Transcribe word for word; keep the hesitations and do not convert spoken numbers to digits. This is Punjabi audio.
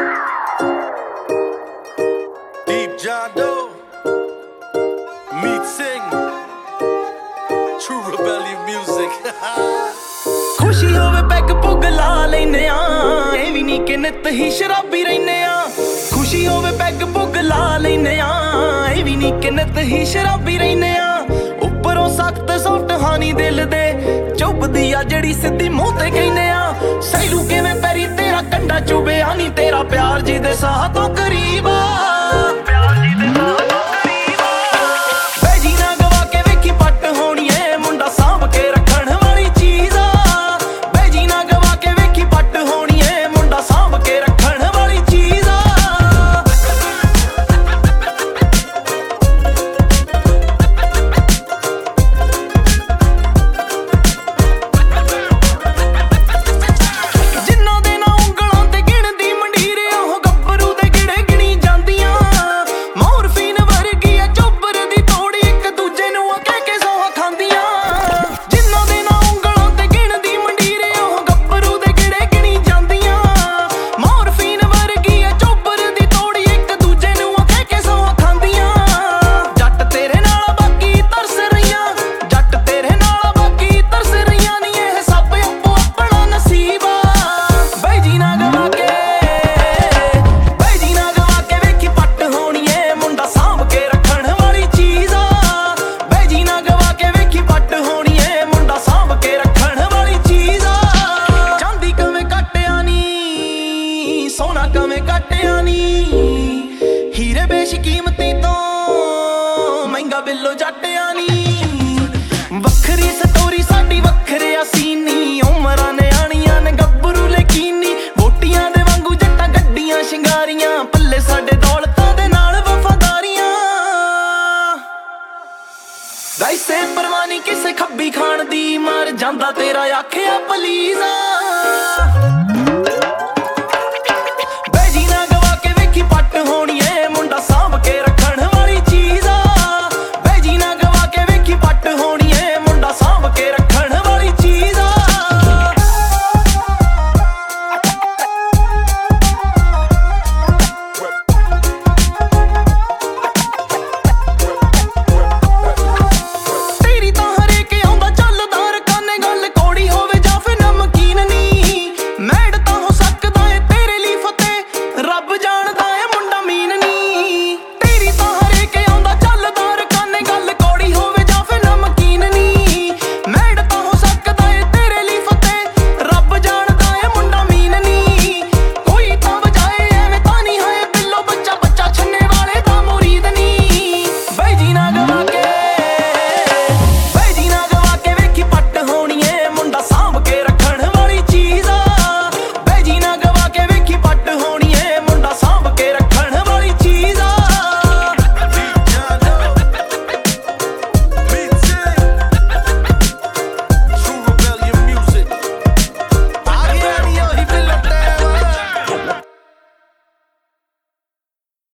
Deep John Doe, Meet Sing, True Rebellion Music. खुशी होवे पैग पुग ला लेने आ, ए वी नी कि नित ही शराबी रहने आ। खुशी होवे पैग पुग ला लेने आ, ए वी नी कि नित ही शराबी रहने आ। उपरों सख्त सॉफ्ट हानी दिल दे चुभदी आ जड़ी सिद्धी मुंह ते कहने आ। सैलू किवें पैरी तेरा कंडा चुभे आनी तेरा प्यार जी दे साह तो करीब आ। प्यार जी दे साह तो करीब आ। बैजी ना गवा के वेखी पट होनी है मुंडा सांभ के रखण वाली चीज आ। बैजी ना गवा के वेखी पट होनी है मुंडा सांभ के रखण वाली चीज आ। ਜਿਨ੍ਹਾਂ ਦੇ ਨਾ ਉਂਗਲਾਂ ਤੇ ਗਿਣਦੀ ਮੰਡੀਰ ਉਹ ਗੱਭਰੂ ਦੇ ਗਿੜੇ ਗਿਣੀ ਜਾਂਦੀਆਂ। ਮੋਰਫੀਨ ਵਰਗੀ ਆ ਚੋਬਰ ਦੀ ਤੋੜੀ ਇੱਕ ਦੂਜੇ ਨੂੰ ਆ ਕਹਿ ਕੇ ਸੌਹਾਂ ਖਾਂਦੀਆਂ। ਜਿਨ੍ਹਾਂ ਦੇ ਨਾ ਉਂਗਲਾਂ ਤੇ ਗਿਣਦੀ ਮੰਡੀਰ ਉਹ ਗੱਭਰੂ ਦੇ ਗਿੜੇ ਗਿਣੀ ਜਾਂਦੀਆਂ। ਮੋਰਫੀਨ ਵਰਗੀ ਆ ਚੋਬਰ ਦੀ ਤੋੜੀ ਇੱਕ ਦੂਜੇ ਨੂੰ ਆ ਕਹਿ ਕੇ ਸੌਹਾਂ ਖਾਂਦੀਆਂ। ਜੱਟ ਤੇਰੇ ਨਾਲ ਬਾਕੀ ਤਰਸ ਰਹੀਆਂ, ਜੱਟ ਤੇਰੇ ਨਾਲ ਬਾਕੀ ਤਰਸ ਰਹੀਆਂ ਨੀ ਇਹ ਸਭ ਆਪੋ ਆਪਣਾ ਨਸੀਬ ਆ। ਬਈ ਜੀ ਨਾ ਗਵਾ ਕੇ ਬਈ ਜੀ ਨਾ ਗਵਾ ਕੇ ਵੇਖੀ ਪੱਟ ਹੋਣੀ ਏ ਮੁੰਡਾ ਸਾਂਭ ਕੇ ਰੱਖਣ ਵਾਲੀ ਚੀਜ਼ ਆ। ਬਈ ਜੀ ਨਾ ਗਵਾ ਕੇ ਵੇਖੀ ਪੱਟ ਹੋਣੀ ਏ ਮੁੰਡਾ ਸਾਂਭ ਕੇ ਰੱਖਣ ਵਾਲੀ ਚੀਜ਼ ਆ। ਚਾਂਦੀ ਕਵੇਂ ਕੱਟਿਆ ਨੀ ਸੋਨਾ ਕਵੇਂ ਕੱਟਿਆ ਨੀ ਹੀਰੇ ਬੇਸ਼ਕੀਮਤੀ ਤੋਂ ਮਹਿੰਗਾ ਬਿੱਲੋ ਜੱਟਿਆ ਨੀ। ਵੱਖਰੀ ਸਟੋਰੀ ਸਾਡੀ ਵੱਖਰਿਆ ਸੀਨੀ ਉਮਰਾਂ ਨਿਆਣੀਆਂ ਨੇ ਗੱਭਰੂ ਲੇਕੀਨੀ। ਵੋਟੀਆਂ ਦੇ ਵਾਂਗੂ ਜੱਟਾਂ ਗੱਡੀਆਂ ਸ਼ਿੰਗਾਰੀਆਂ ਪੱਲੇ ਸਾਡੇ ਦੌਲਤਾਂ ਦੇ ਨਾਲ ਵਫਾਦਾਰੀਆਂ। ਵੈਸੇ ਪਰਵਾਨੀ ਕਿਸੇ ਖੱਬੀ ਖਾਣ ਦੀ ਮਰ ਜਾਂਦਾ ਤੇਰਾ ਆਖਿਆ ਪਲੀਜ਼ ਆ।